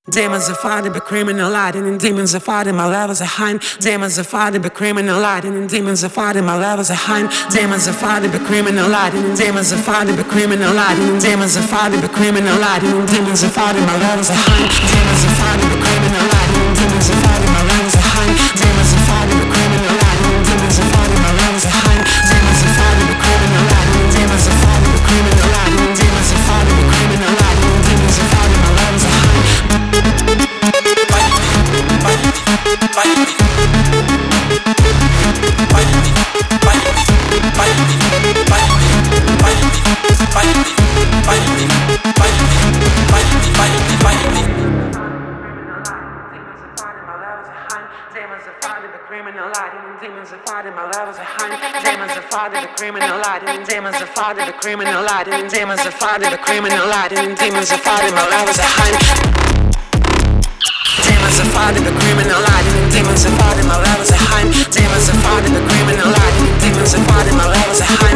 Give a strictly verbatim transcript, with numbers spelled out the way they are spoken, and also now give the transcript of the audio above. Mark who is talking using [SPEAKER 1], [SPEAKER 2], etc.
[SPEAKER 1] Demons are fighting, but criminal lighting, and demons are fighting, my levels are high. Demons are fighting, but criminal lighting, and demons are fighting, my levels are high. Demons are fighting, but criminal lighting, and demons are fighting, but criminal lighting, and demons are fighting, but criminal lighting, and demons are fighting, my levels are high. Demons are fighting, but criminal lighting, and demons are fighting, my levels are high. Demons are fighting, but criminal lighting, and demons are fighting, my levels are high. Demons are fighting, but criminal lighting, and demons are fighting, but criminal lighting, and demons are fighting, but criminal lighting, and demons are fighting, my levels are high. Demons are fighting the criminal lighting, and demons are fighting my levels are high. Demons are fighting the criminal lighting, and demons are fighting the criminal lighting, and demons are fighting the criminal lighting, and demons are fighting my levels are high. Demons are fighting the criminal lighting, and demons are fighting my levels are high. Demons are fighting the criminal lighting, and demons are fighting my levels are high.